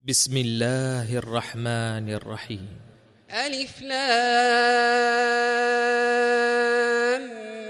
بسم الله الرحمن الرحيم. ألف لام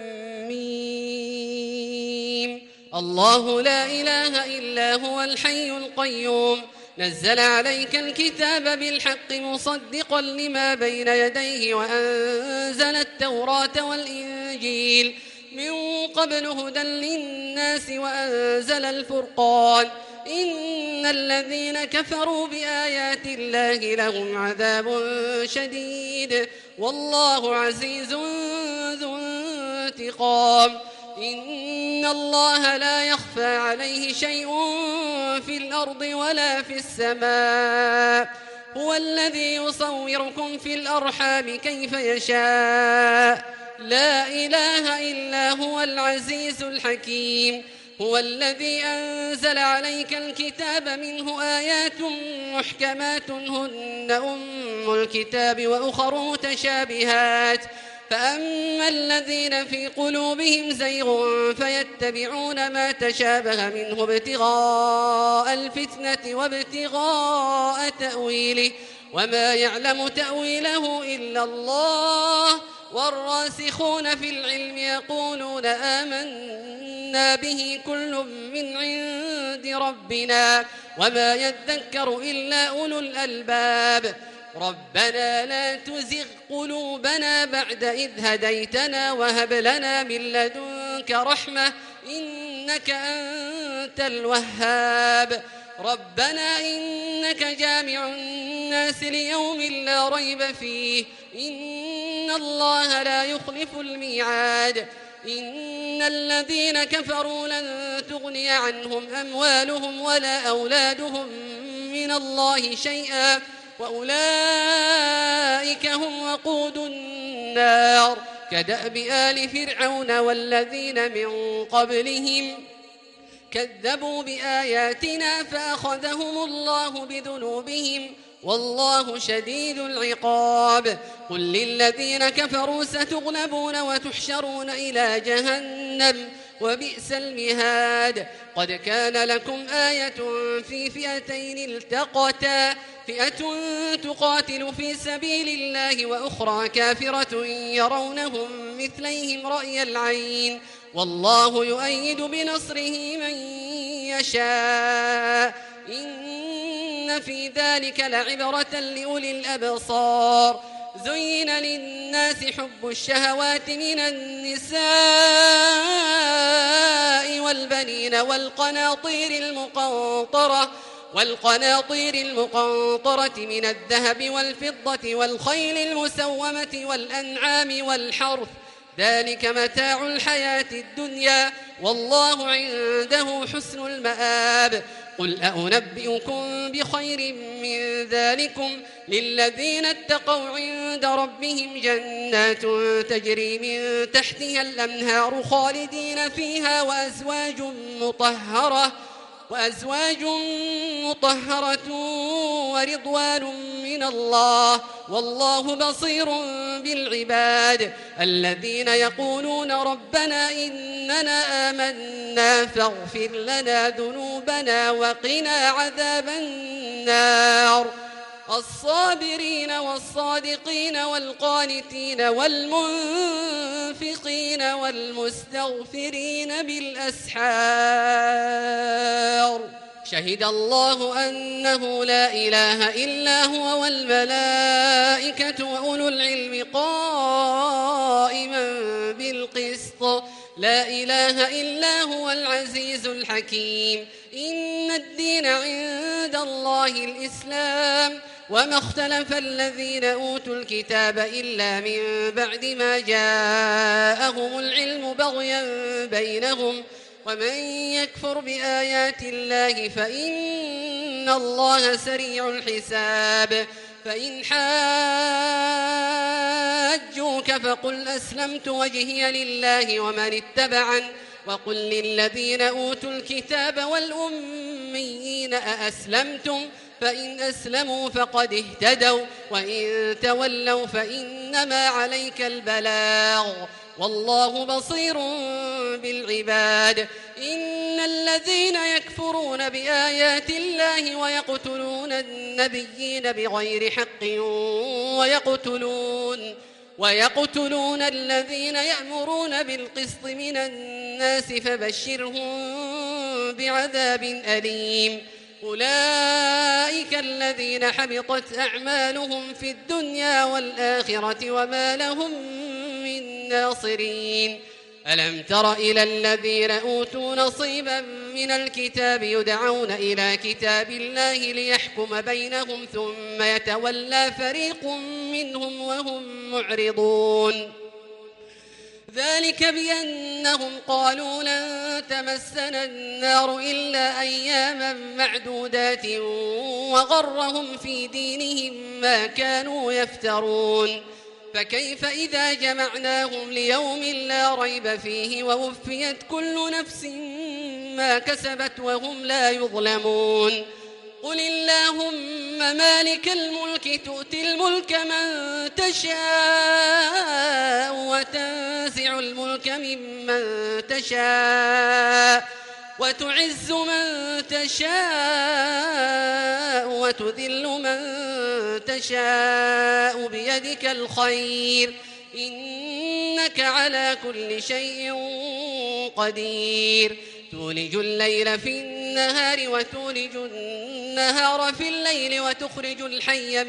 ميم. الله لا إله إلا هو الحي القيوم نزل عليك الكتاب بالحق مصدقا لما بين يديه وأنزل التوراة والإنجيل من قبل هدى للناس وأنزل الفرقان إن الذين كفروا بآيات الله لهم عذاب شديد والله عزيز ذو انتقام. إن الله لا يخفى عليه شيء في الأرض ولا في السماء هو الذي يصوركم في الأرحام كيف يشاء لا إله إلا هو العزيز الحكيم. هو الذي أنزل عليك الكتاب منه آيات محكمات هن أم الكتاب وأخر متشابهات فأما الذين في قلوبهم زيغ فيتبعون ما تشابه منه ابتغاء الفتنة وابتغاء تأويله وما يعلم تأويله إلا الله والراسخون في العلم يقولون آمنا به كل من عند ربنا وما يذكر إلا أولو الألباب. ربنا لا تزغ قلوبنا بعد إذ هديتنا وهب لنا من لدنك رحمة إنك أنت الوهاب. ربنا إنك جامع الناس ليوم لا ريب فيه إن الله لا يخلف الميعاد. إن الذين كفروا لن تغني عنهم أموالهم ولا أولادهم من الله شيئا وأولئك هم وقود النار كدأب آل فرعون والذين من قبلهم كذبوا بآياتنا فأخذهم الله بذنوبهم والله شديد العقاب. قل للذين كفروا ستغلبون وتحشرون إلى جهنم وبئس المهاد. قد كان لكم آية في فئتين التقتا فئة تقاتل في سبيل الله وأخرى كافرة يرونهم مثليهم رأي العين والله يؤيد بنصره من يشاء إن في ذلك لعبرة لأولي الأبصار. زين للناس حب الشهوات من النساء والبنين والقناطير المقنطرة من الذهب والفضة والخيل المسومة والأنعام والحرث ذلك متاع الحياة الدنيا والله عنده حسن المآب. قل أنبئكم بخير من ذلكم للذين اتقوا عند ربهم جنات تجري من تحتها الأنهار خالدين فيها وأزواج مطهرة ورضوان من الله والله بصير بالعباد. الذين يقولون ربنا إننا آمنا فاغفر لنا ذنوبنا وقنا عذاب النار. الصابرين والصادقين والقانتين والمنفقين والمستغفرين بالأسحار. شهد الله أنه لا إله إلا هو والملائكة وأولو العلم قائما بالقسط لا إله إلا هو العزيز الحكيم. إن الدين عند الله الإسلام وما اختلف الذين أوتوا الكتاب إلا من بعد ما جاءهم العلم بغيا بينهم ومن يكفر بآيات الله فإن الله سريع الحساب. فإن حاجوك فقل أسلمت وجهي لله ومن اتبعن وقل للذين أوتوا الكتاب والأميين أأسلمتم فإن أسلموا فقد اهتدوا وإن تولوا فإنما عليك البلاغ والله بصير بالعباد إن الذين يكفرون بآيات الله ويقتلون النبيين بغير حق ويقتلون الذين يأمرون بالقسط من الناس فبشرهم بعذاب أليم أولئك الذين حبطت أعمالهم في الدنيا والآخرة وما لهم من ناصرين ألم تر إلى الذين أوتوا نصيبا من الكتاب يدعون إلى كتاب الله ليحكم بينهم ثم يتولى فريق منهم وهم معرضون ذلك بأنهم قالوا لن تمسنا النار إلا أياما معدودات وغرهم في دينهم ما كانوا يفترون فكيف إذا جمعناهم ليوم لا ريب فيه ووفيت كل نفس ما كسبت وهم لا يظلمون قل اللهم مالك الملك تؤتي الملك من تشاء وتنزع الملك ممن تشاء وتعز من تشاء وتذل من تشاء بيدك الخير إنك على كل شيء قدير تولج الليل في النهار وتولج النهار في الليل وتخرج الحي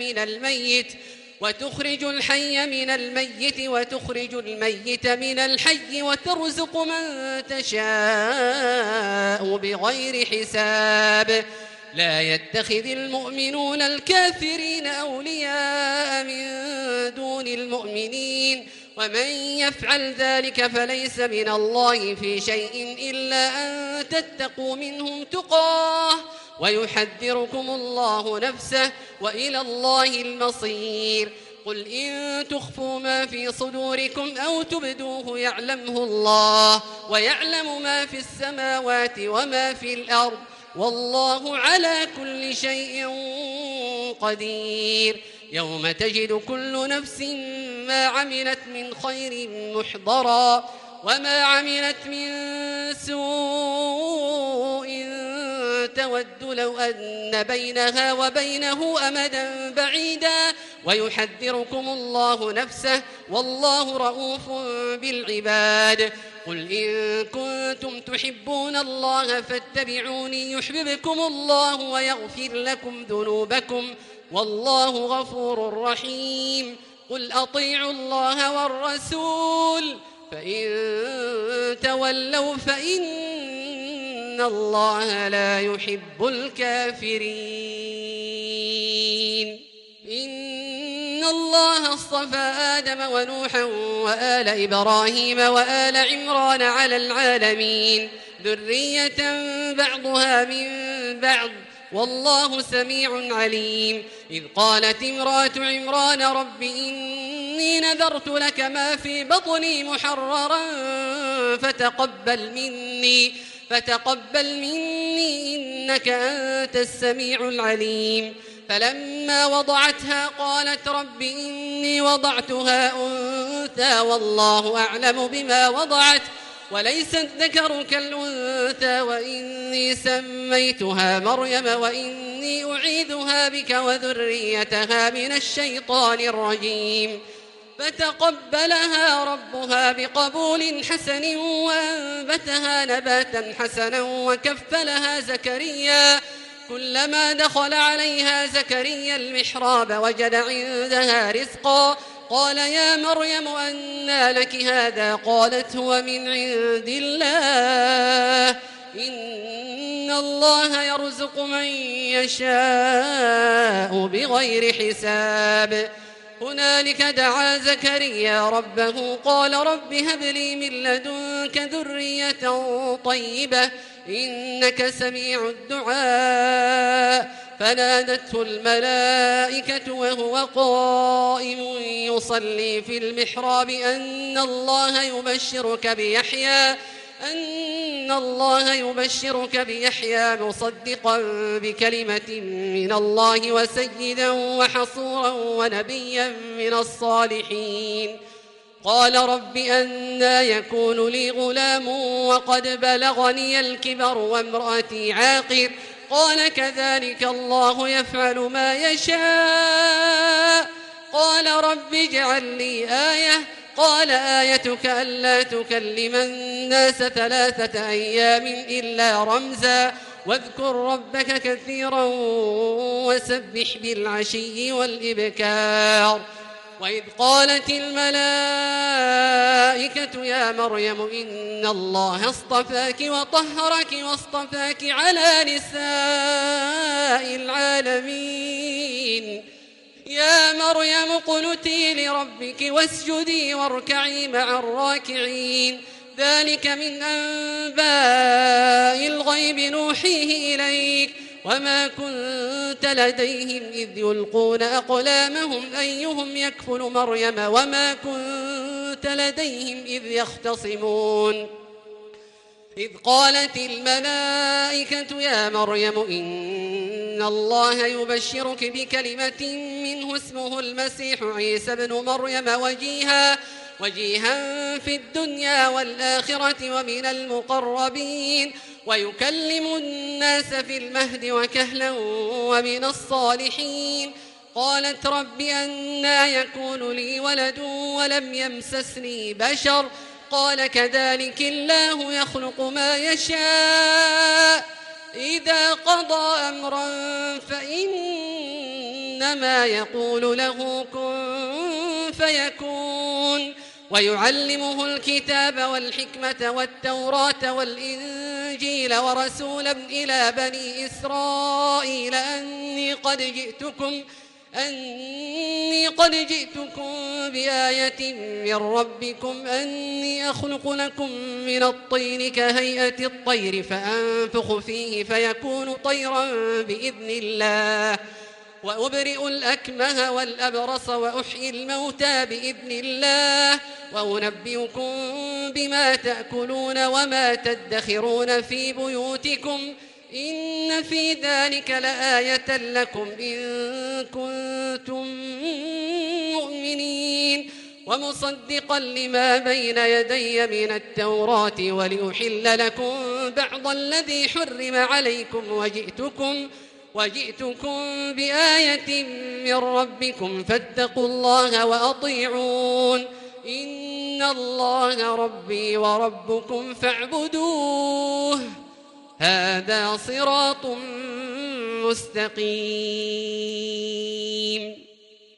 من الميت وتخرج الميت من الحي وترزق من تشاء بغير حساب لا يتخذ المؤمنون الكافرين أولياء من دون المؤمنين ومن يفعل ذلك فليس من الله في شيء إلا أن تتقوا منهم تقاه ويحذركم الله نفسه وإلى الله المصير قل إن تخفوا ما في صدوركم أو تبدوه يعلمه الله ويعلم ما في السماوات وما في الأرض والله على كل شيء قدير يوم تجد كل نفس ما عملت من خير محضرا وما عملت من سوء تود لو أن بينها وبينه أمدا بعيدا ويحذركم الله نفسه والله رؤوف بالعباد قل إن كنتم تحبون الله فاتبعوني يحببكم الله ويغفر لكم ذنوبكم والله غفور رحيم قل أطيعوا الله والرسول فإن تولوا فإن الله لا يحب الكافرين إن الله اصطفى آدم ونوحا وآل إبراهيم وآل عمران على العالمين ذرية بعضها من بعض والله سميع عليم إذ قالت امرأة عمران رب إني نذرت لك ما في بطني محررا فتقبل مني إنك أنت السميع العليم فلما وضعتها قالت رب إني وضعتها أنثى والله أعلم بما وضعت وليس الذكر كالأنثى وإني سميتها مريم وإني أعيذها بك وذريتها من الشيطان الرجيم فتقبلها ربها بقبول حسن وأنبتها نباتا حسنا وكفلها زكريا كلما دخل عليها زكريا المحراب وجد عندها رزقا قال يا مريم أنى لك هذا قالت هو من عند الله إن الله يرزق من يشاء بغير حساب هنالك دعا زكريا ربه قال رب هب لي من لدنك ذرية طيبة إنك سميع الدعاء فنادته الملائكة وهو قائم يصلي في المحراب أن الله يبشرك بيحيى مصدقا بكلمة من الله وسيدا وحصورا ونبيا من الصالحين قال رب أنى يكون لي غلام وقد بلغني الكبر وامرأتي عاقر قال كذلك الله يفعل ما يشاء قال رب اجعل لي آية قال آيتك ألا تكلم الناس 3 أيام إلا رمزا واذكر ربك كثيرا وسبح بالعشي والإبكار وإذ قالت الملائكة يا مريم إن الله اصطفاك وطهرك واصطفاك على نساء العالمين يا مريم اقنتي لربك واسجدي واركعي مع الراكعين ذلك من أنباء الغيب نوحيه إليك وما كنت لديهم إذ يلقون أقلامهم أيهم يكفل مريم وما كنت لديهم إذ يختصمون إذ قالت الملائكة يا مريم إن الله يبشرك بكلمة منه اسمه المسيح عيسى بن مريم وجيها في الدنيا والآخرة ومن المقربين ويكلم الناس في المهد وكهلا ومن الصالحين قالت رب أنى يكون لي ولد ولم يمسسني بشر قال كذلك الله يخلق ما يشاء إذا قضى أمرا فإنما يقول له كن فيكون ويعلمه الكتاب والحكمة والتوراة والإنجيل ورسولا إلى بني إسرائيل أني قد جئتكم بآية من ربكم أني أخلق لكم من الطين كهيئة الطير فأنفخ فيه فيكون طيرا بإذن الله وأبرئ الأكمه والأبرص وأحيي الموتى بإذن الله وأنبئكم بما تأكلون وما تدخرون في بيوتكم إن في ذلك لآية لكم إن كنتم مؤمنين ومصدقا لما بين يدي من التوراة ولأحل لكم بعض الذي حرم عليكم وجئتكم بآية من ربكم فاتقوا الله وأطيعون إن الله ربي وربكم فاعبدوه هذا صراط مستقيم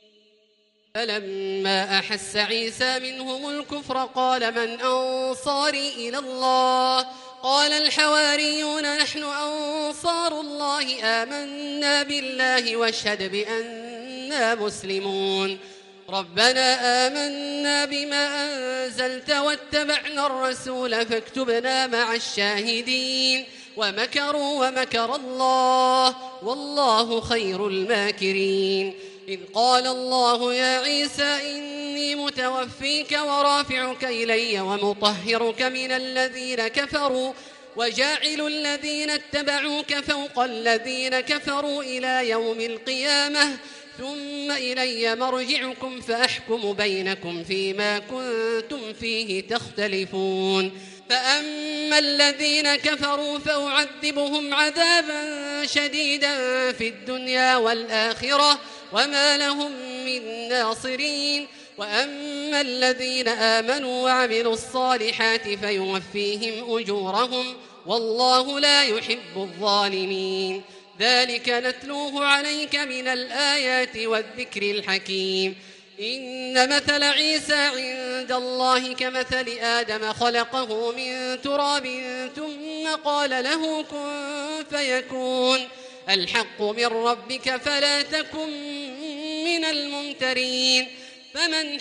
فلما أحس عيسى منهم الكفر قال من أنصاري إلى الله قال الحواريون نحن أنصار الله آمنا بالله واشهد بأننا مسلمون ربنا آمنا بما أنزلت واتبعنا الرسول فاكتبنا مع الشاهدين ومكروا ومكر الله والله خير الماكرين إذ قال الله يا عيسى إني متوفيك ورافعك إلي ومطهرك من الذين كفروا وجاعل الذين اتبعوك فوق الذين كفروا إلى يوم القيامة ثم إلي مرجعكم فأحكم بينكم فيما كنتم فيه تختلفون فأما الذين كفروا فأعذبهم عذابا شديدا في الدنيا والآخرة وما لهم من ناصرين وأما الذين آمنوا وعملوا الصالحات فيوفيهم أجورهم والله لا يحب الظالمين ذلك نتلوه عليك من الآيات والذكر الحكيم إن مثل عيسى عند الله كمثل آدم خلقه من تراب ثم قال له كن فيكون الحق من ربك فلا تكن من الممترين فمن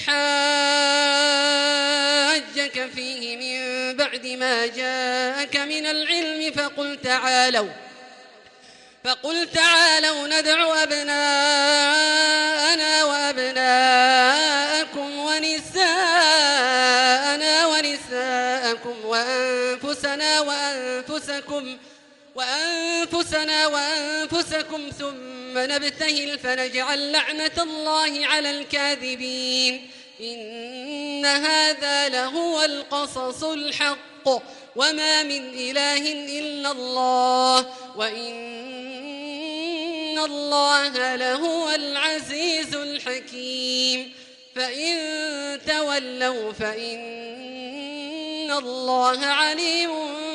حاجك فيه من بعد ما جاءك من العلم فقل تعالوا ندع أبناءنا وأبناءكم ونساءنا ونساءكم وأنفسنا وأنفسكم ثم نبتهل فنجعل لعنة الله على الكاذبين إن هذا لهو القصص الحق وما من إله إلا الله وإن الله لهو العزيز الحكيم فإن تولوا فإن الله عليم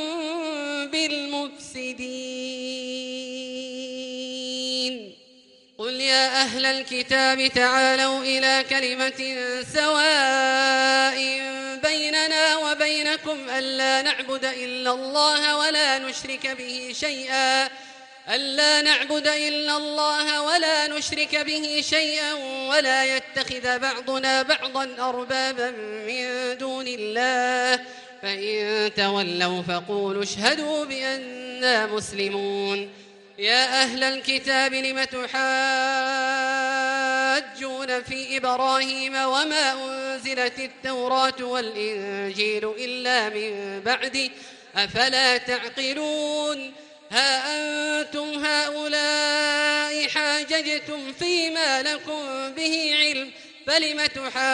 بالمفسدين قل يا أهل الكتاب تعالوا إلى كلمة سواء بيننا وبينكم ألا نعبد إلا الله ولا نشرك به شيئا ولا يتخذ بعضنا بعضا أربابا من دون الله فإن تولوا فقولوا اشهدوا بأننا مسلمون يا أهل الكتاب لم تحاجون في إبراهيم وما أنزلت التوراة والإنجيل إلا من بعده أفلا تعقلون ها أنتم هؤلاء حاججتم فيما لكم به علم فلم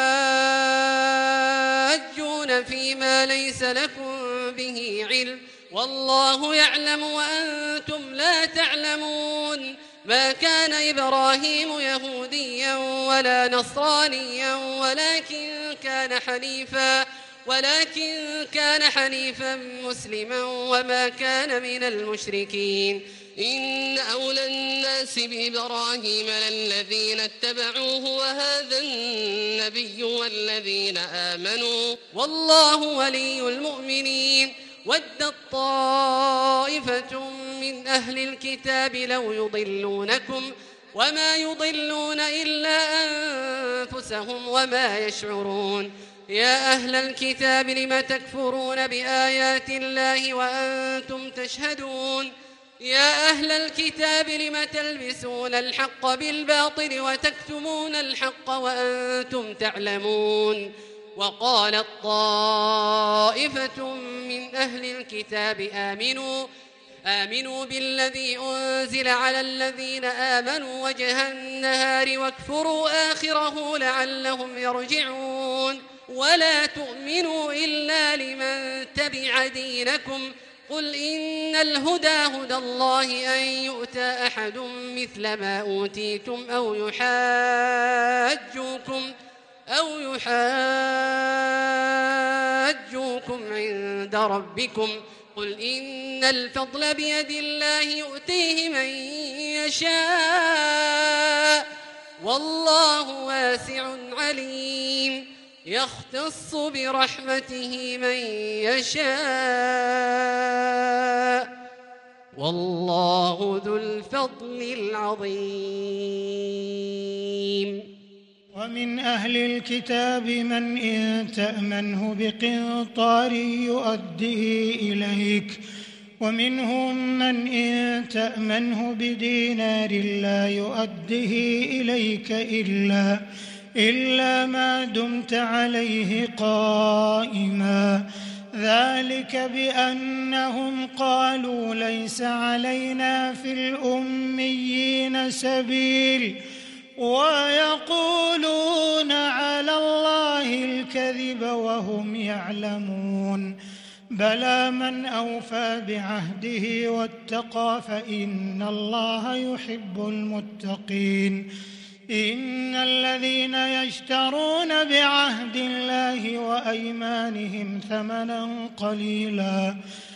تحاجون فيما ليس لكم به علم والله يعلم وأنتم لا تعلمون ما كان إبراهيم يهوديا ولا نصرانيا ولكن كان حنيفا مسلما وما كان من المشركين إن أولى الناس بإبراهيم للذين اتبعوه وهذا النبي والذين آمنوا والله ولي المؤمنين ودت طائفة من أهل الكتاب لو يضلونكم وما يضلون إلا أنفسهم وما يشعرون يا أهل الكتاب لم تكفرون بآيات الله وأنتم تشهدون يا أهل الكتاب لم تلبسون الحق بالباطل وتكتمون الحق وأنتم تعلمون وقالت طائفة من أهل الكتاب آمنوا بالذي أنزل على الذين آمنوا وجه النهار واكفروا آخره لعلهم يرجعون ولا تؤمنوا إلا لمن تبع دينكم قل إن الهدى هدى الله أن يؤتى أحد مثل ما أوتيتم أو يحاجوكم عند ربكم قل إن الفضل بيد الله يؤتيه من يشاء والله واسع عليم يختص برحمته من يشاء والله ذو الفضل العظيم ومن أهل الكتاب من إن تأمنه بقنطار يؤديه إليك ومنهم من إن تأمنه بدينار لا يؤديه إليك إلا ما دمت عليه قائما ذلك بأنهم قالوا ليس علينا في الأميين سبيل ويقولون على الله الكذب وهم يعلمون بلى من أوفى بعهده واتقى فإن الله يحب المتقين إن الذين يشترون بعهد الله وأيمانهم ثمنا قليلا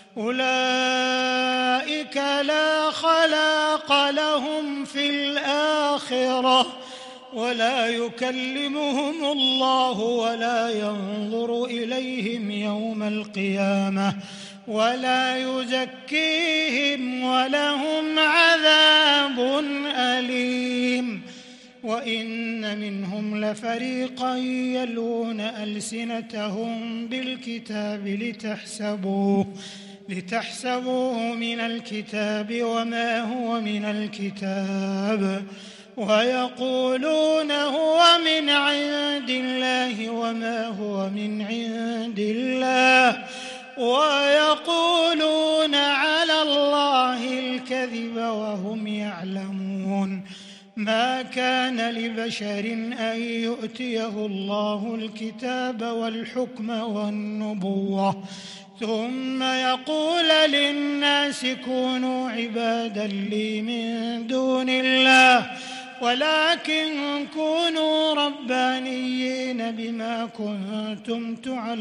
أولئك لا خلاق لهم في الآخرة ولا يكلمهم الله ولا ينظر إليهم يوم القيامة ولا يزكيهم ولهم عذاب أليم وإن منهم لفريقا يلون ألسنتهم بالكتاب لتحسبوه من الكتاب وما هو من الكتاب ويقولون هو من عند الله وما هو من عند الله ويقولون على الله الكذب وهم يعلمون ما كان لبشر أن يؤتيه الله الكتاب والحكم والنبوة ثم يقول للناس كونوا عبادا لي من دون الله ولكن كونوا ربانيين بما كنتم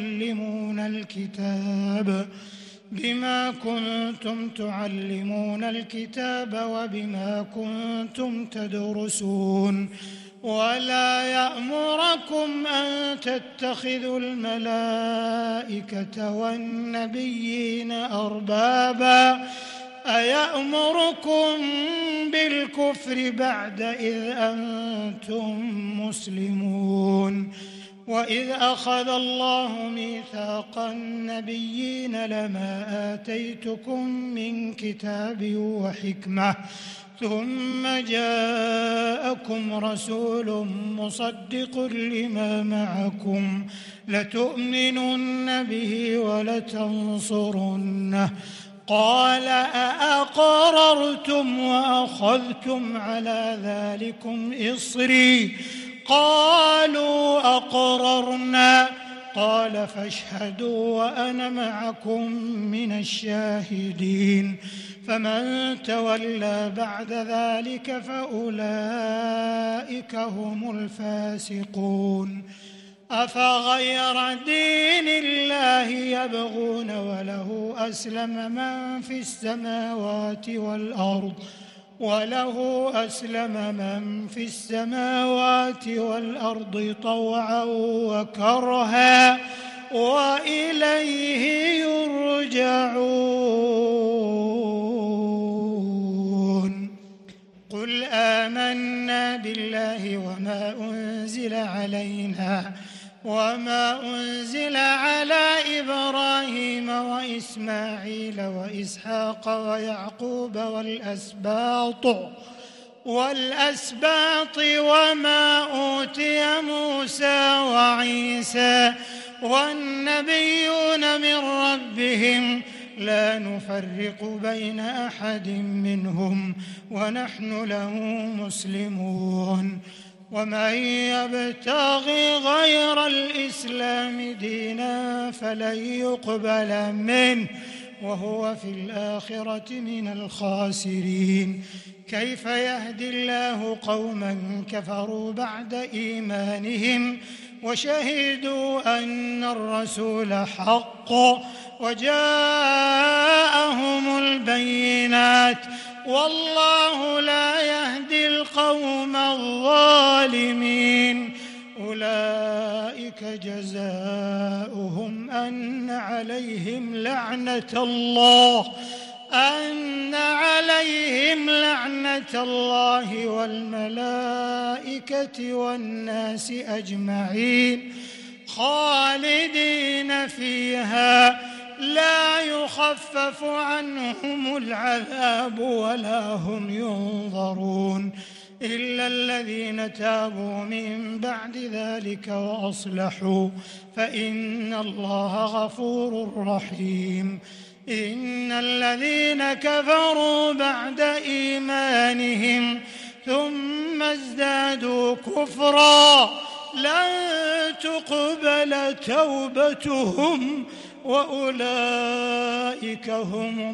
تعلمون الكتاب وبما كنتم تدرسون ولا يأمركم أن تتخذوا الملائكة والنبيين أربابا أيأمركم بالكفر بعد إذ أنتم مسلمون وإذ أخذ الله ميثاق النبيين لما آتيتكم من كتاب وحكمة ثم جاءكم رسول مصدق لما معكم لتؤمنن به ولتنصرنه قال أأقررتم وأخذتم على ذلكم إصري قالوا أقررنا قال فاشهدوا وأنا معكم من الشاهدين فمن تولى بعد ذلك فأولئك هم الفاسقون أفغير دين الله يبغون وله أسلم من في السماوات والأرض طوعا وكرها وإليه يرجعون قل آمنا بالله وما أنزل على إبراهيم وإسماعيل وإسحاق ويعقوب والأسباط وما أوتي موسى وعيسى والنبيون من ربهم لا نفرق بين أحد منهم ونحن له مسلمون ومن يبتغي غير الإسلام دينا فلن يقبل منه وهو في الآخرة من الخاسرين كيف يهدي الله قوما كفروا بعد إيمانهم وشهدوا أن الرسول حق وجاءهم البينات والله لا يهدي القوم الظالمين أولئك جزاؤهم أن عليهم لعنة الله والملائكة والناس أجمعين خالدين فيها لا يخفف عنهم العذاب ولا هم ينظرون إلا الذين تابوا من بعد ذلك وأصلحوا فإن الله غفور رحيم إن الذين كفروا بعد إيمانهم ثم ازدادوا كفرا لن تقبل توبتهم وأولئك هم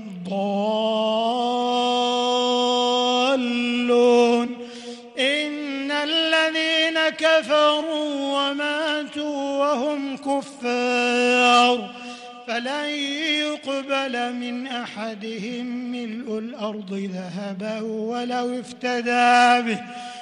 الضالون إن الذين كفروا وماتوا وهم كفار فلن يقبل من أحدهم ملء الأرض ذهبا ولو افتدى به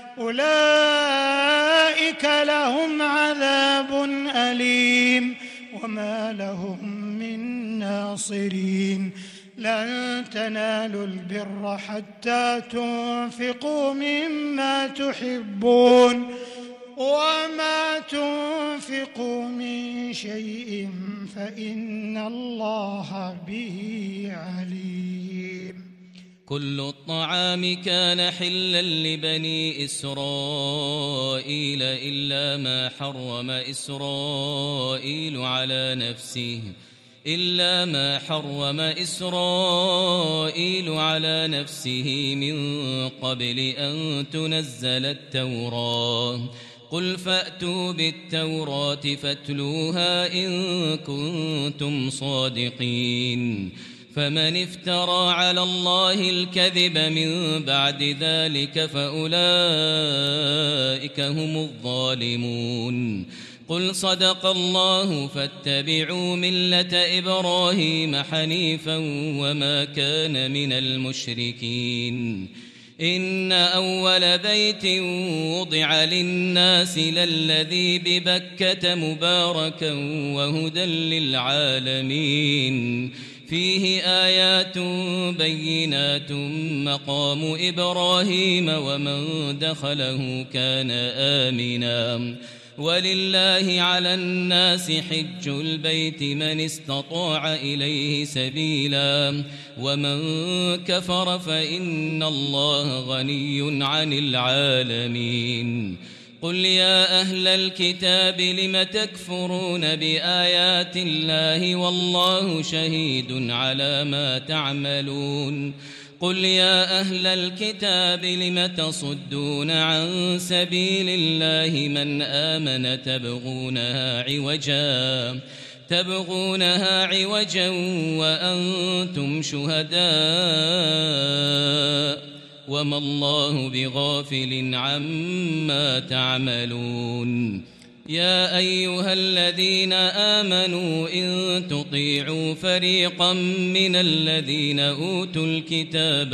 أولئك لهم عذاب أليم وما لهم من ناصرين لن تنالوا البر حتى تنفقوا مما تحبون وما تنفقوا من شيء فإن الله به عليم كل الطعام كان حلا لبني إسرائيل إلا ما حرم إسرائيل على نفسه إلا ما حرم إسرائيل على نفسه من قبل أن تنزل التوراة قل فأتوا بالتوراة فاتلوها إن كنتم صادقين فمن افترى على الله الكذب من بعد ذلك فأولئك هم الظالمون قل صدق الله فاتبعوا ملة إبراهيم حنيفا وما كان من المشركين إن أول بيت وضع للناس للذي ببكة مباركا وهدى للعالمين فيه آيات بينات مقام إبراهيم ومن دخله كان آمنا ولله على الناس حج البيت من استطاع إليه سبيلا ومن كفر فإن الله غني عن العالمين قل يا أهل الكتاب لم تكفرون بآيات الله والله شهيد على ما تعملون قل يا أهل الكتاب لم تصدون عن سبيل الله من آمن تبغونها عوجا وأنتم شهداء وما الله بغافل عما تعملون يا أيها الذين آمنوا إن تطيعوا فريقا من الذين أوتوا الكتاب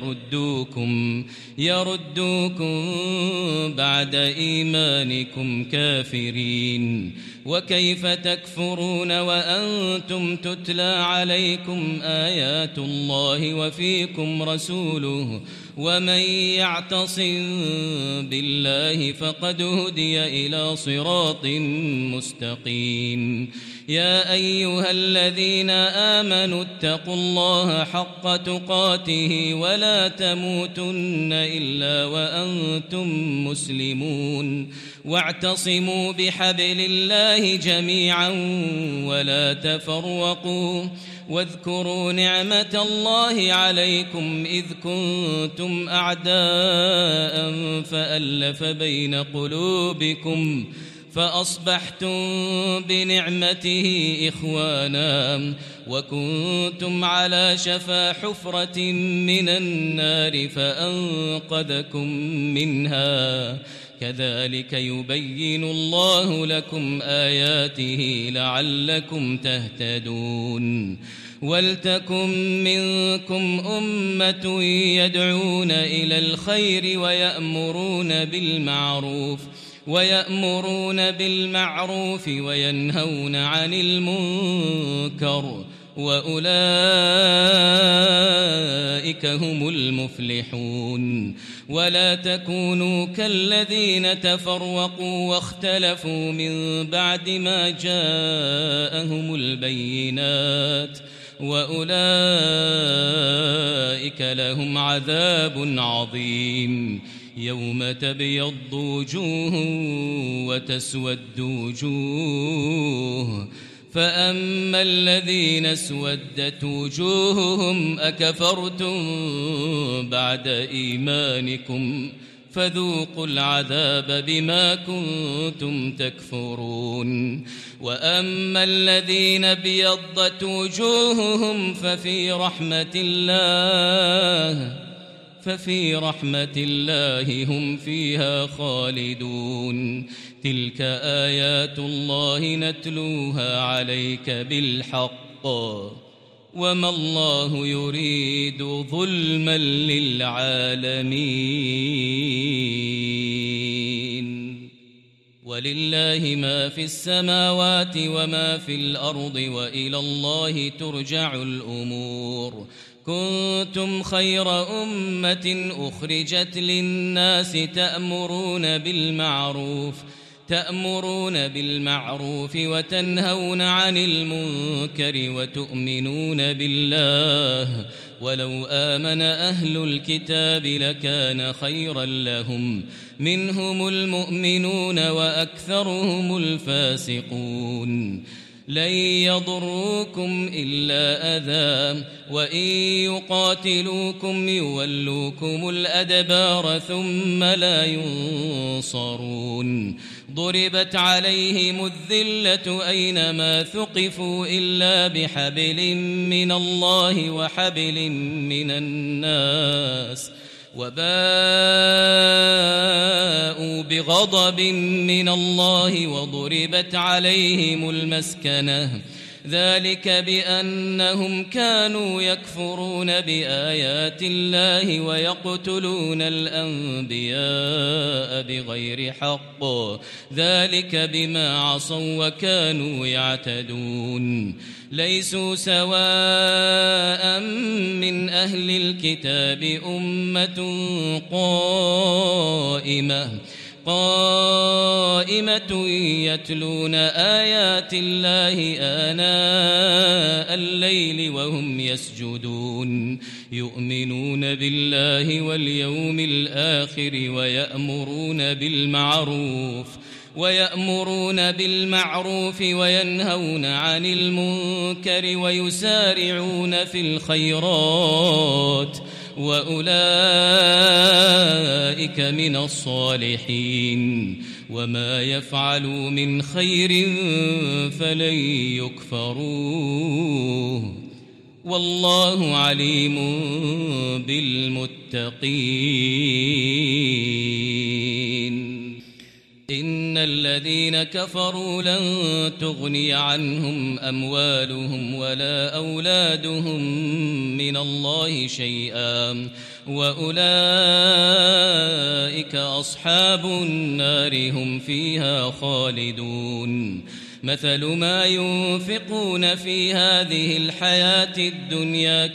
يردوكم بعد إيمانكم كافرين وكيف تكفرون وأنتم تتلى عليكم آيات الله وفيكم رسوله ومن يعتصم بالله فقد هدي إلى صراط مستقيم يا أيها الذين آمنوا اتقوا الله حق تقاته ولا تموتن إلا وأنتم مسلمون واعتصموا بحبل الله جميعا ولا تفرقوا واذكروا نعمة الله عليكم إذ كنتم أعداء فألف بين قلوبكم فأصبحتم بنعمته إخوانا وكنتم على شفا حفرة من النار فأنقذكم منها كذلك يبين الله لكم آياته لعلكم تهتدون ولتكن منكم أمة يدعون إلى الخير ويأمرون بالمعروف وينهون عن المنكر وأولئك هم المفلحون ولا تكونوا كالذين تفرقوا واختلفوا من بعد ما جاءهم البينات وأولئك لهم عذاب عظيم يوم تبيض وجوه وتسود وجوه فأما الذين اسودت وجوههم أكفرتم بعد إيمانكم فذوقوا العذاب بما كنتم تكفرون وأما الذين ابيضت وجوههم ففي رحمة الله هم فيها خالدون تلك آيات الله نتلوها عليك بالحق وما الله يريد ظلما للعالمين ولله ما في السماوات وما في الأرض وإلى الله ترجع الأمور كنتم خير أمة أخرجت للناس تأمرون بالمعروف وتنهون عن المنكر وتؤمنون بالله ولو آمن أهل الكتاب لكان خيرا لهم منهم المؤمنون وأكثرهم الفاسقون لن يضروكم إلا أذى وإن يقاتلوكم يولوكم الأدبار ثم لا ينصرون ضربت عليهم الذلة أينما ثقفوا إلا بحبل من الله وحبل من الناس وباءوا بغضب من الله وضربت عليهم المسكنة ذلك بأنهم كانوا يكفرون بآيات الله ويقتلون الأنبياء بغير حق ذلك بما عصوا وكانوا يعتدون ليسوا سواء من أهل الكتاب أمة قائمة يتلون آيات الله آناء الليل وهم يسجدون يؤمنون بالله واليوم الآخر ويأمرون بالمعروف وينهون عن المنكر ويسارعون في الخيرات وأولئك من الصالحين وما يفعلوا من خير فلن يكفروه والله عليم بالمتقين إن الذين كفروا لن تغني عنهم أموالهم ولا أولادهم من الله شيئا وأولئك أصحاب النار هم فيها خالدون مثل ما ينفقون في هذه الحياة الدنيا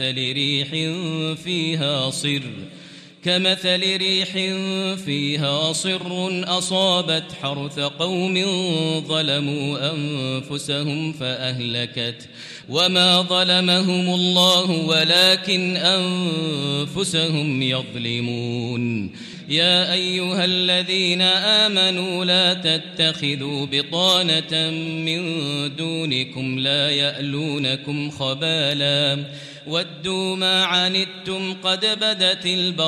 كمثل ريح فيها صر أصابت حرث قوم ظلموا أنفسهم فأهلكت وما ظلمهم الله ولكن أنفسهم يظلمون يا أيها الذين آمنوا لا تتخذوا بطانة من دونكم لا يألونكم خبالا ودوا ما عنتم قد بدت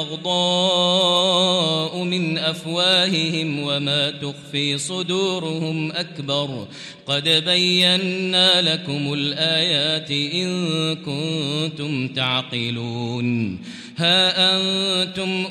البغضاء من أفواههم وما تخفي صدورهم أكبر قد بينا لكم الآيات إن كنتم تعقلون ها أنتم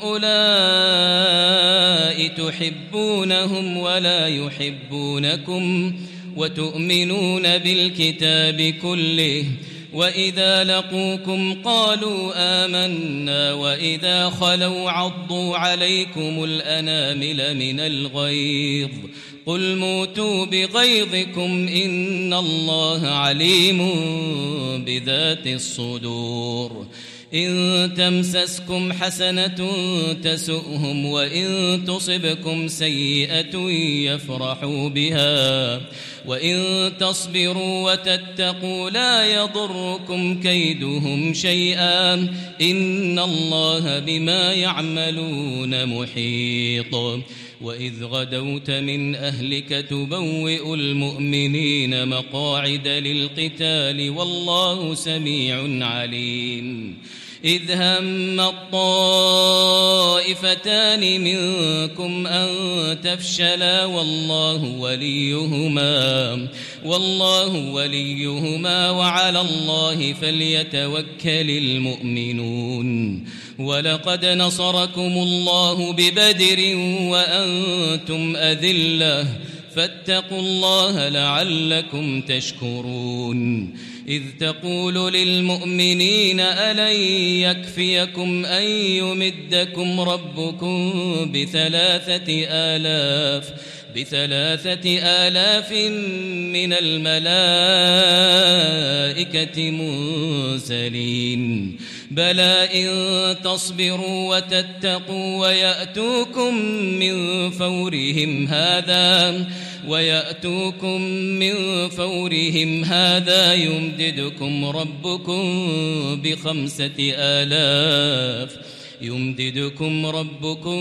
أولئك تحبونهم ولا يحبونكم وتؤمنون بالكتاب كله وإذا لقوكم قالوا آمنا وإذا خلوا عضوا عليكم الأنامل من الغيظ قل موتوا بغيظكم إن الله عليم بذات الصدور إن تمسسكم حسنة تسؤهم وإن تصبكم سيئة يفرحوا بها وإن تصبروا وتتقوا لا يضركم كيدهم شيئا إن الله بما يعملون محيط وإذ غدوت من أهلك تبوئ المؤمنين مقاعد للقتال والله سميع عليم إذ هم الطائفتان منكم أن تفشلا والله وليهما وعلى الله فليتوكل المؤمنون ولقد نصركم الله ببدر وأنتم أذلة فاتقوا الله لعلكم تشكرون إذ تقول للمؤمنين ألن يكفيكم أن يمدكم ربكم بثلاثة آلاف من الملائكة منزلين بلى إن تصبروا وتتقوا ويأتوكم من فورهم هذا يمددكم ربكم ب5,000 يمددكم ربكم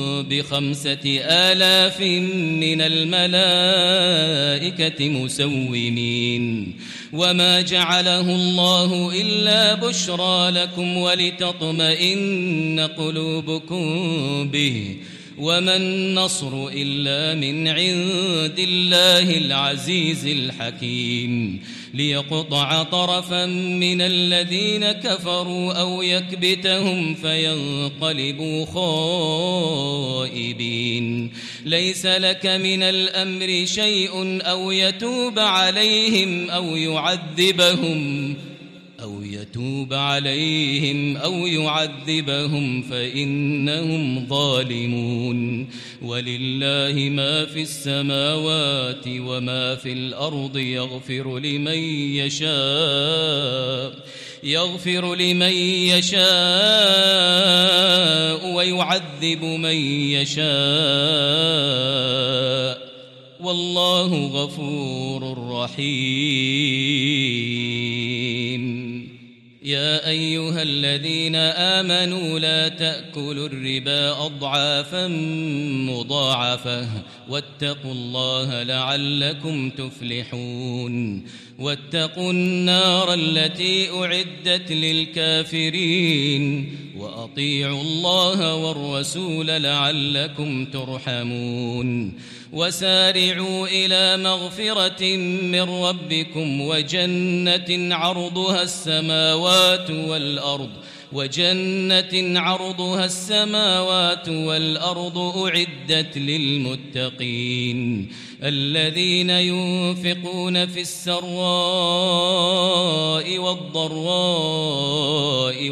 ب5,000 من الملائكة مسومين وما جعله الله إلا بشرى لكم ولتطمئن قلوبكم به وما النصر إلا من عند الله العزيز الحكيم ليقطع طرفا من الذين كفروا أو يكبتهم فينقلبوا خائبين ليس لك من الأمر شيء أو يتوب عليهم أو يعذبهم فإنهم ظالمون ولله ما في السماوات وما في الأرض يغفر لمن يشاء ويعذب من يشاء والله غفور رحيم يا أيها الذين آمنوا لا تأكلوا الربا أضعافا مضاعفة واتقوا الله لعلكم تفلحون واتقوا النار التي أعدت للكافرين وأطيعوا الله والرسول لعلكم ترحمون وسارعوا إلى مغفرة من ربكم وجنة عرضها السماوات والأرض أعدت للمتقين الذين ينفقون في السراء والضراء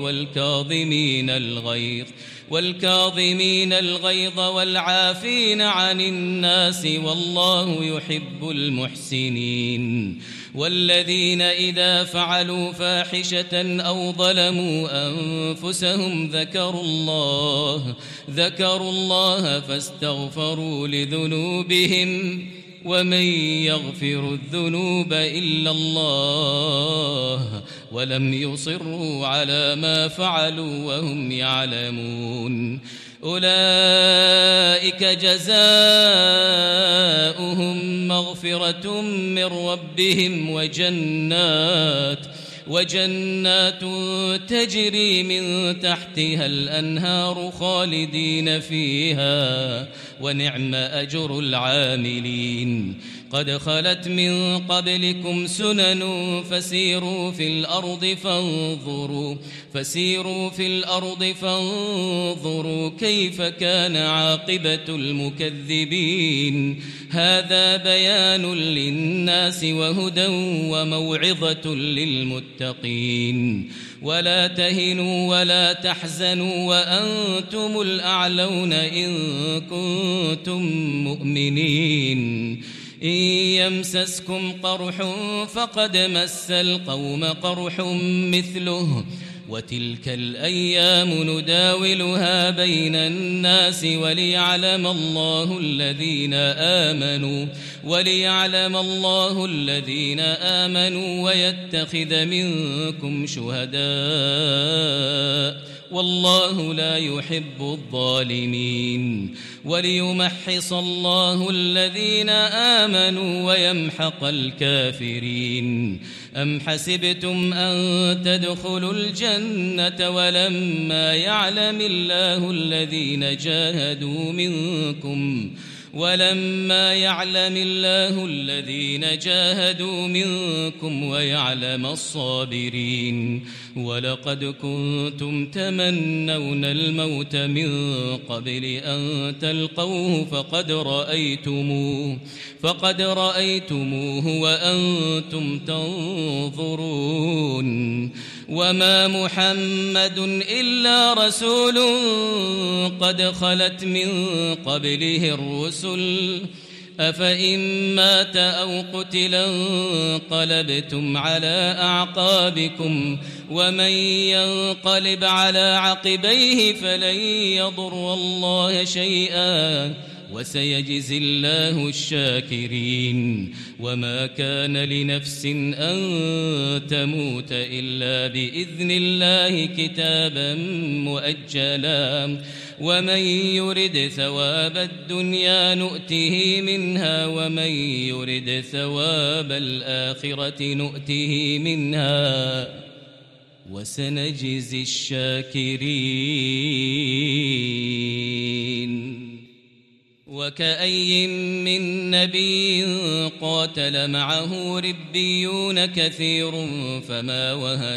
والكاظمين الغيظ والعافين عن الناس والله يحب المحسنين والذين إذا فعلوا فاحشة أو ظلموا أنفسهم ذكروا الله فاستغفروا لذنوبهم ومن يغفر الذنوب إلا الله ولم يصروا على ما فعلوا وهم يعلمون أولئك جزاؤهم مغفرة من ربهم وجنات تجري من تحتها الأنهار خالدين فيها ونعم أجر العاملين قد خلت من قبلكم سنن فسيروا في الأرض فانظروا كيف كان عاقبة المكذبين هذا بيان للناس وهدى وموعظة للمتقين ولا تهنوا ولا تحزنوا وأنتم الأعلون إن كنتم مؤمنين إن يمسسكم قرح فقد مس القوم قرح مثله وتلك الأيام نداولها بين الناس وليعلم الله الذين آمنوا ويتخذ منكم شهداء والله لا يحب الظالمين وليمحص الله الذين آمنوا ويمحق الكافرين أم حسبتم أن تدخلوا الجنة ولما يعلم الله الذين جاهدوا منكم ويعلم الصابرين ولقد كنتم تمنون الموت من قبل أن تلقوه فقد رأيتموه وأنتم تنظرون وما محمد إلا رسول قد خلت من قبله الرسل أفإن مات أو قتل انقلبتم على أعقابكم ومن ينقلب على عقبيه فلن يضر الله شيئا وسيجزي الله الشاكرين وما كان لنفس أن تموت إلا بإذن الله كتابا مؤجلا ومن يرد ثواب الدنيا نؤته منها ومن يرد ثواب الآخرة نؤته منها وسنجزي الشاكرين وكأي من نبي قاتل معه ربيون كثير فما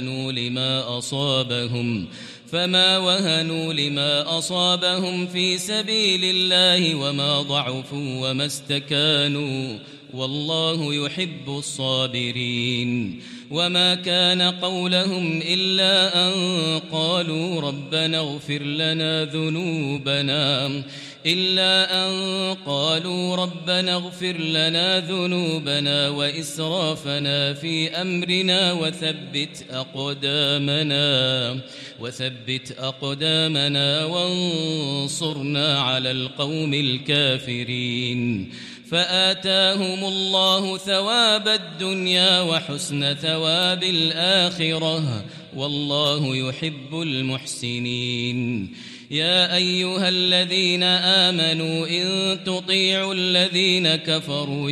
وهنوا لما أصابهم في سبيل الله وما ضعفوا وما استكانوا والله يحب الصابرين وما كان قولهم إلا أن قالوا ربنا اغفر لنا ذنوبنا وإسرافنا في أمرنا وثبت أقدامنا وانصرنا على القوم الكافرين فآتاهم الله ثواب الدنيا وحسن ثواب الآخرة والله يحب المحسنين يا أيها الذين آمنوا إن تطيعوا الذين كفروا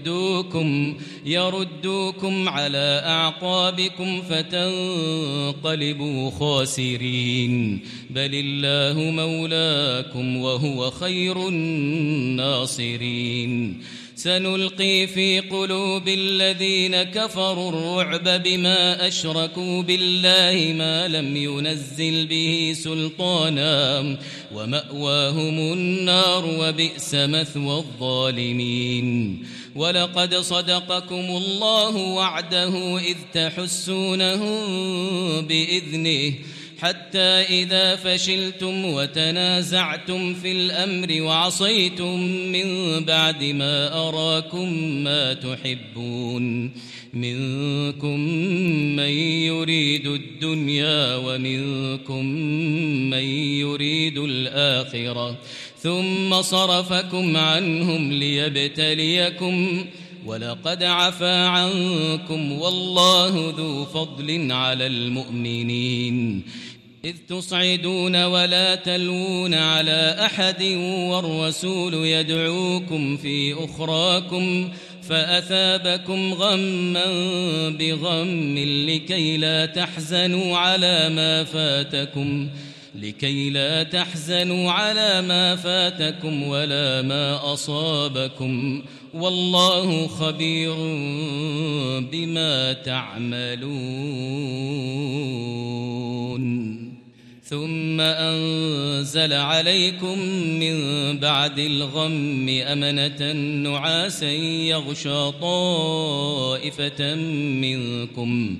يردوكم على أعقابكم فتنقلبوا خاسرين بل الله مولاكم وهو خير الناصرين سنلقي في قلوب الذين كفروا الرعب بما أشركوا بالله ما لم ينزل به سلطانا ومأواهم النار وبئس مثوى الظالمين ولقد صدقكم الله وعده إذ تحسونهم بإذنه حتى إذا فشلتم وتنازعتم في الأمر وعصيتم من بعد ما أراكم ما تحبون منكم من يريد الدنيا ومنكم من يريد الآخرة ثم صرفكم عنهم ليبتليكم ولقد عفا عنكم والله ذو فضل على المؤمنين إذ تصعدون ولا تلوون على أحد والرسول يدعوكم في أخراكم فأثابكم غما بغم لكي لا تحزنوا على ما فاتكم ولا ما أصابكم والله خبير بما تعملون ثم أنزل عليكم من بعد الغم أمنة نعاسا يغشى طائفة منكم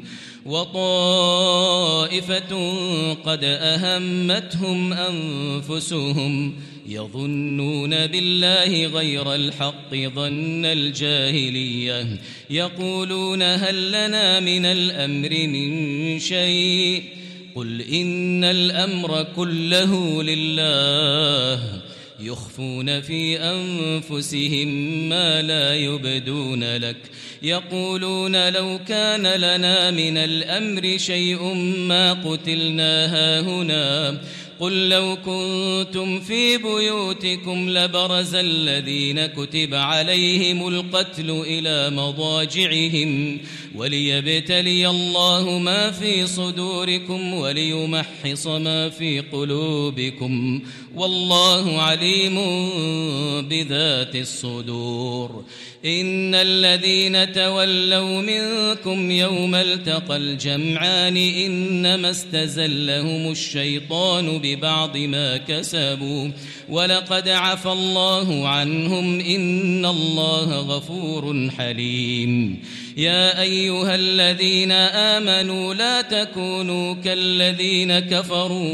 وطائفة قد أهمتهم أنفسهم يظنون بالله غير الحق ظن الجاهلية يقولون هل لنا من الأمر من شيء قل إن الأمر كله لله يخفون في أنفسهم ما لا يبدون لك يقولون لو كان لنا من الأمر شيء ما قتلنا هاهنا قل لو كنتم في بيوتكم لبرز الذين كتب عليهم القتل إلى مضاجعهم وليبتلي الله ما في صدوركم وليمحص ما في قلوبكم والله عليم بذات الصدور إن الذين تولوا منكم يوم التقى الجمعان إنما استزلهم الشيطان ببعض ما كسبوا ولقد عفى الله عنهم إن الله غفور حليم يا أيها الذين آمنوا لا تكونوا كالذين كفروا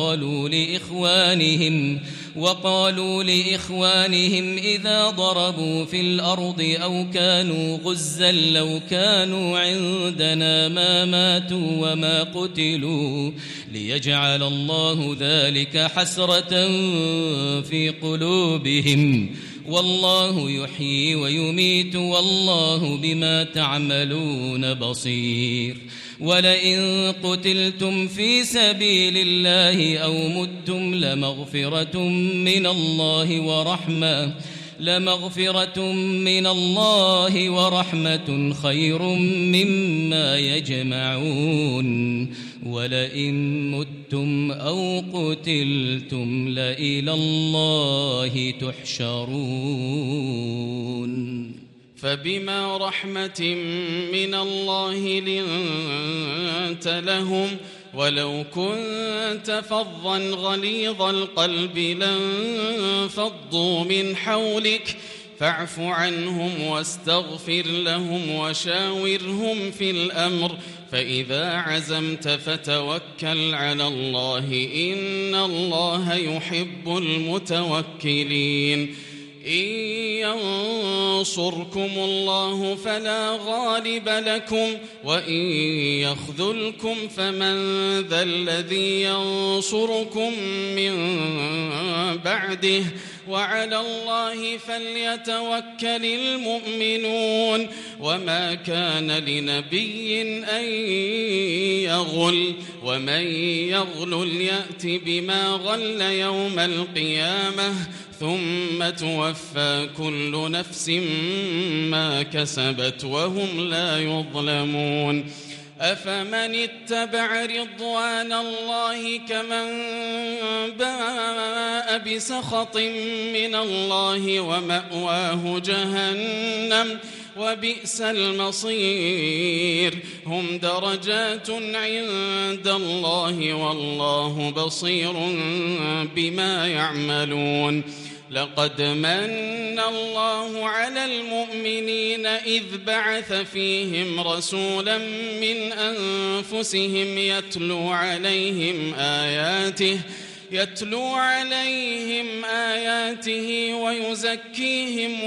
وقالوا لإخوانهم إذا ضربوا في الأرض أو كانوا غزا لو كانوا عندنا ما ماتوا وما قتلوا ليجعل الله ذلك حسرة في قلوبهم والله يحيي ويميت والله بما تعملون بصير ولئن قتلتم في سبيل الله أو متم لمغفرة من الله ورحمة خير مما يجمعون ولئن متم أو قتلتم لإلى الله تحشرون فبما رحمة من الله لنت لهم ولو كنت فظا غليظ القلب لانفضوا من حولك فاعف عنهم واستغفر لهم وشاورهم في الأمر فإذا عزمت فتوكل على الله إن الله يحب المتوكلين إن ينصركم الله فلا غالب لكم وإن يخذلكم فمن ذا الذي ينصركم من بعده وعلى الله فليتوكل المؤمنون وما كان لنبي أن يغل ومن يغل يأت بما غل يوم القيامة ثم توفى كل نفس ما كسبت وهم لا يظلمون أفمن اتبع رضوان الله كمن باء بسخط من الله ومأواه جهنم وبئس المصير هم درجات عند الله والله بصير بما يعملون لقد من الله على المؤمنين إذ بعث فيهم رسولا من أنفسهم يتلو عليهم آياته ويزكيهم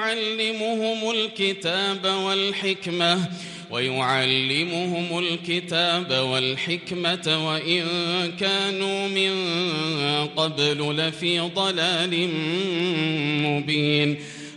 ويعلمهم الكتاب والحكمة وإن كانوا من قبل لفي ضلال مبين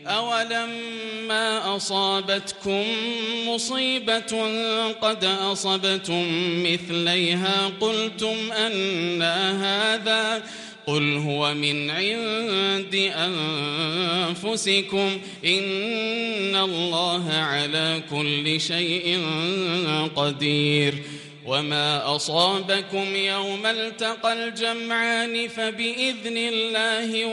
أولما أصابتكم مصيبة قد أصبتم مثليها قلتم أنى هذا قل هو من عند أنفسكم إن الله على كل شيء قدير وما أصابكم يوم التقى الجمعان فبإذن الله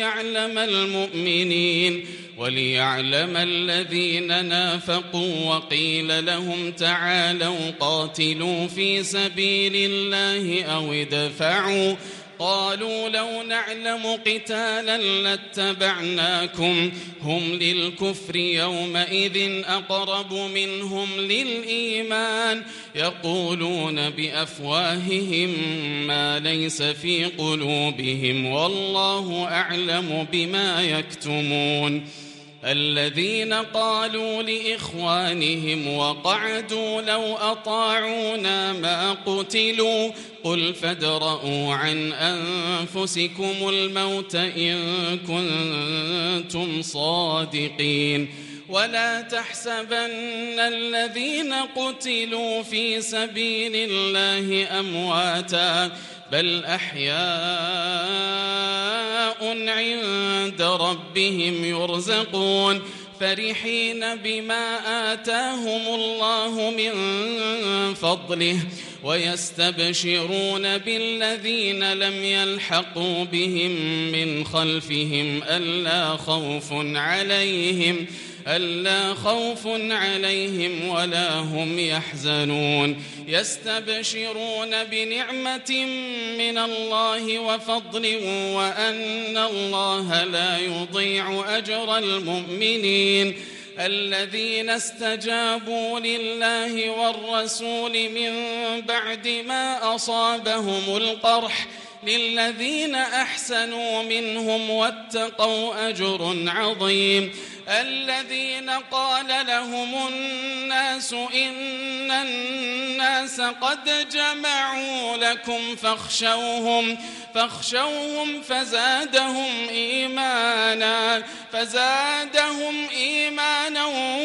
وليعلم الذين نافقوا وقيل لهم تعالوا قاتلوا في سبيل الله أو ادفعوا قالوا لو نعلم قتالا لاتبعناكم هم للكفر يومئذ أقرب منهم للإيمان يقولون بأفواههم ما ليس في قلوبهم والله أعلم بما يكتمون الذين قالوا لإخوانهم وقعدوا لو أطاعونا ما قتلوا قل فادرءوا عن أنفسكم الموت إن كنتم صادقين ولا تحسبن الذين قتلوا في سبيل الله أمواتا بل أحياء عند ربهم يرزقون فرحين بما آتاهم الله من فضله ويستبشرون بالذين لم يلحقوا بهم من خلفهم ألا خوف عليهم ولا هم يحزنون يستبشرون بنعمة من الله وفضل وأن الله لا يضيع أجر المؤمنين الذين استجابوا لله والرسول من بعد ما أصابهم القرح للذين أحسنوا منهم واتقوا أجر عظيم الذين قال لهم الناس إن الناس قد جمعوا لكم فاخشوهم فزادهم إيمانا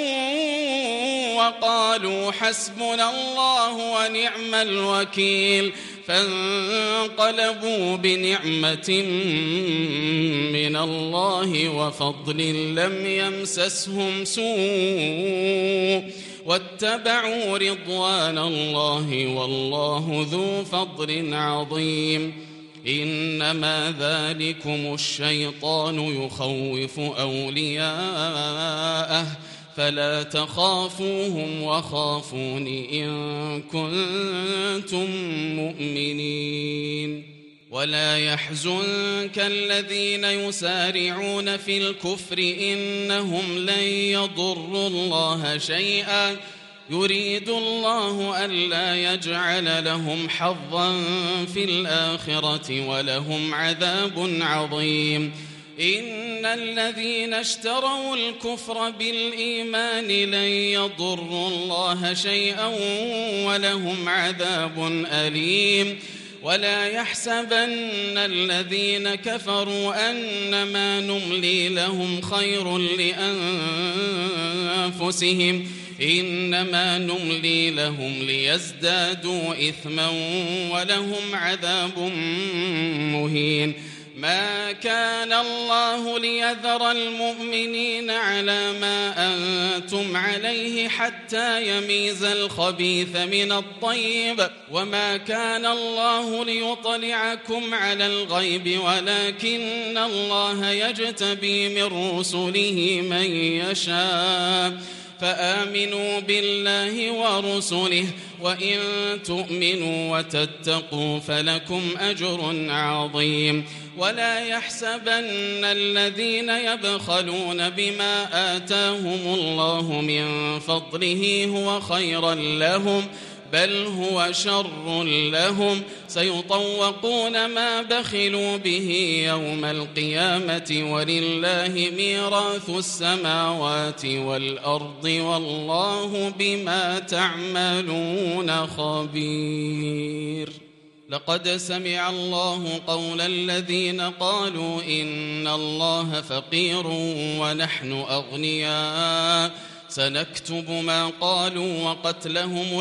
وقالوا حسبنا الله ونعم الوكيل فانقلبوا بنعمة من الله وفضل لم يمسسهم سوء واتبعوا رضوان الله والله ذو فضل عظيم إنما ذلكم الشيطان يخوف أولياءه فلا تخافوهم وخافون إن كنتم مؤمنين ولا يحزنك الذين يسارعون في الكفر إنهم لن يضروا الله شيئا يريد الله ألا يجعل لهم حظا في الآخرة ولهم عذاب عظيم إن الذين اشتروا الكفر بالإيمان لن يضروا الله شيئا ولهم عذاب أليم ولا يحسبن الذين كفروا أنما نملي لهم خير لأنفسهم إنما نملي لهم ليزدادوا إثما ولهم عذاب مهين ما كان الله ليذر المؤمنين على ما أنتم عليه حتى يميز الخبيث من الطيب وما كان الله ليطلعكم على الغيب ولكن الله يجتبي من رسله من يشاء فآمنوا بالله ورسله وإن تؤمنوا وتتقوا فلكم أجر عظيم ولا يحسبن الذين يبخلون بما آتاهم الله من فضله هو خيرا لهم بل هو شر لهم سيطوقون ما بخلوا به يوم القيامة ولله ميراث السماوات والأرض والله بما تعملون خبير لقد سمع الله قول الذين قالوا إن الله فقير ونحن أغنياء سنكتب ما قالوا وقتلهم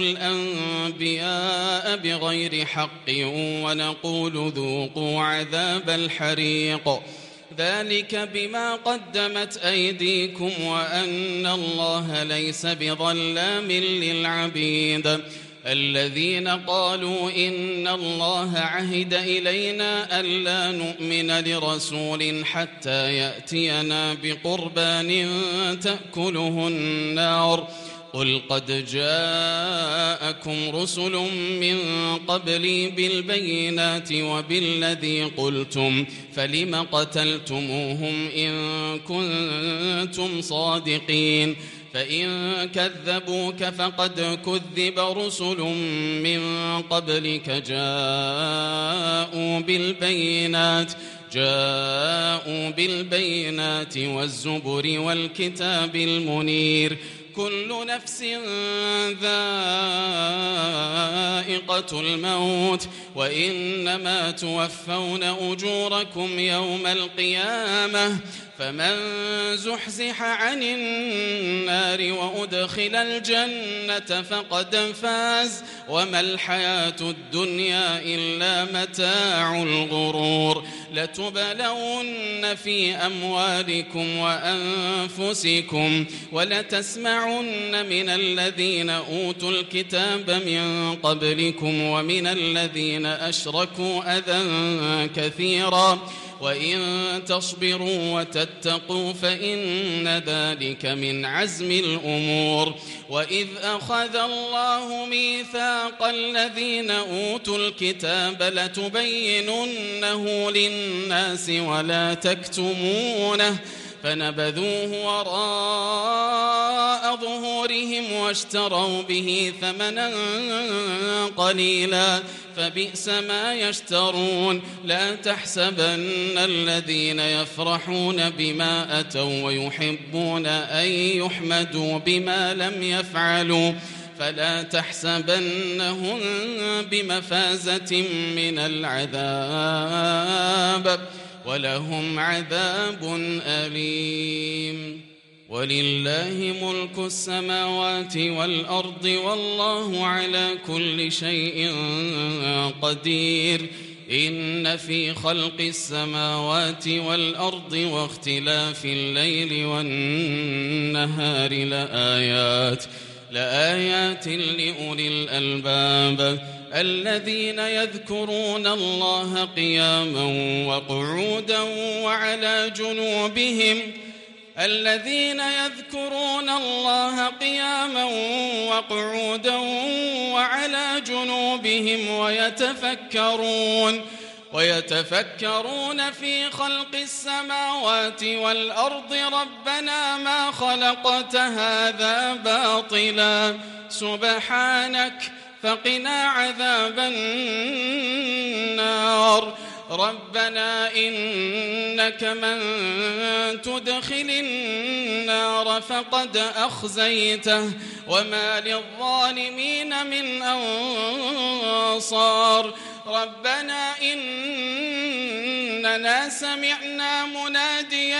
الأنبياء بغير حق ونقول ذوقوا عذاب الحريق ذلك بما قدمت أيديكم وأن الله ليس بظلام للعبيد الذين قالوا إن الله عهد إلينا ألا نؤمن لرسول حتى يأتينا بقربان تأكله النار قل قد جاءكم رسل من قبلي بالبينات وبالذي قلتم فلم قتلتموهم إن كنتم صادقين فإن كذبوك فقد كذب رسل من قبلك جاءوا بالبينات والزبر والكتاب المنير كل نفس ذائقة الموت وإنما توفون أجوركم يوم القيامة فمن زحزح عن النار وأدخل الجنة فقد فاز وما الحياة الدنيا إلا متاع الغرور لتبلون في أموالكم وأنفسكم ولتسمعن من الذين أوتوا الكتاب من قبلكم ومن الذين أشركوا أذى كثيرا وإن تصبروا وتتقوا فإن ذلك من عزم الأمور وإذ أخذ الله ميثاق الذين أوتوا الكتاب لتبيننه للناس ولا تكتمونه فنبذوه وراء ظهورهم واشتروا به ثمنا قليلا فبئس ما يشترون لا تحسبن الذين يفرحون بما أتوا ويحبون أن يحمدوا بما لم يفعلوا فلا تحسبنهم بمفازة من العذاب ولهم عذاب أليم. ولله ملك السماوات والأرض والله على كل شيء قدير. إن في خلق السماوات والأرض واختلاف الليل والنهار لآيات لأولي الألباب الذين يذكرون الله قياما وقعودا وعلى جنوبهم ويتفكرون في خلق السماوات والأرض ربنا ما خلقت هذا باطلا سبحانك فقنا عذاب النار. ربنا إنك من تدخل النار فقد أخزيته وما للظالمين من أنصار. ربنا إننا سمعنا مناديا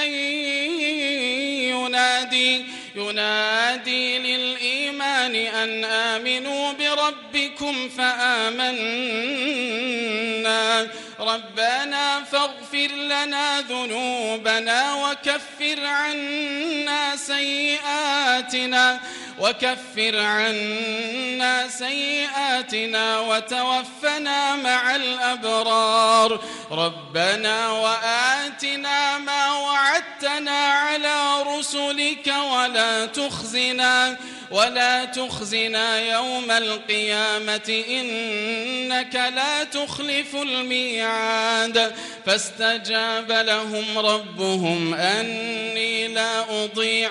ينادي للإيمان أن آمنوا بربكم فآمنا. ربنا فاغفر لنا ذنوبنا وكفر عنا سيئاتنا وتوفنا مع الأبرار. ربنا وآتنا ما وعدتنا على رسلك ولا تخزنا يوم القيامة إنك لا تخلف الميعاد. فاستجاب لهم ربهم أني لا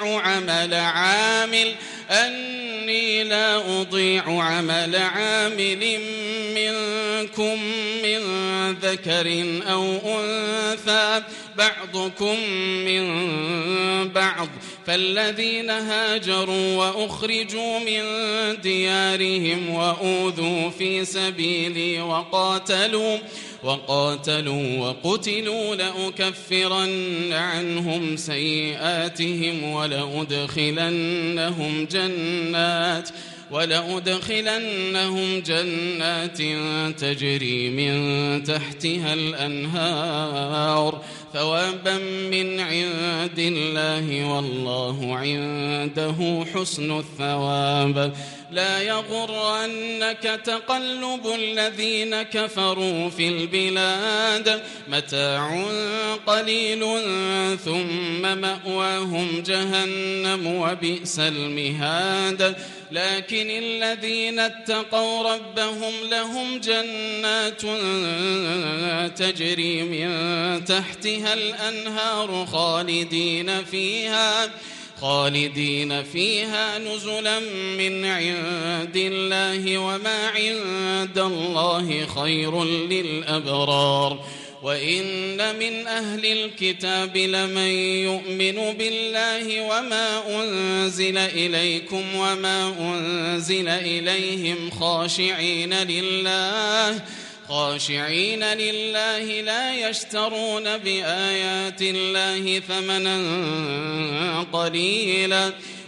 أضيع عمل عامل منكم من ذكر أو أنثى بعضكم من بعض فالذين هاجروا وأخرجوا من ديارهم وأوذوا في سبيلي وقاتلوا وقتلوا لأكفرن عنهم سيئاتهم ولأدخلنهم جنات تجري من تحتها الأنهار ثوابا من عند الله والله عنده حسن الثواب. لا يغرنك تقلب الذين كفروا في البلاد متاع قليل ثم مأواهم جهنم وبئس المهاد. لكن الذين اتقوا ربهم لهم جنات تجري من تحتها الأنهار خالدين فيها نزلا من عند الله وما عند الله خير للأبرار. وإن من أهل الكتاب لمن يؤمن بالله وما أنزل إليكم وما أنزل إليهم خاشعين لله لا يشترون بآيات الله ثمنا قليلا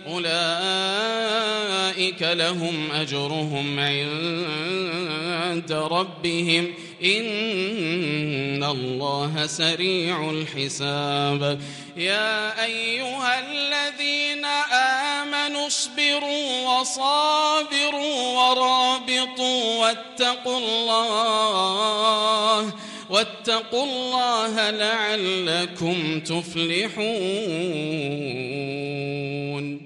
أولئك لهم أجرهم عند ربهم إن الله سريع الحساب. يا أيها الذين آمنوا اصبروا وصابروا ورابطوا واتقوا الله لعلكم تفلحون.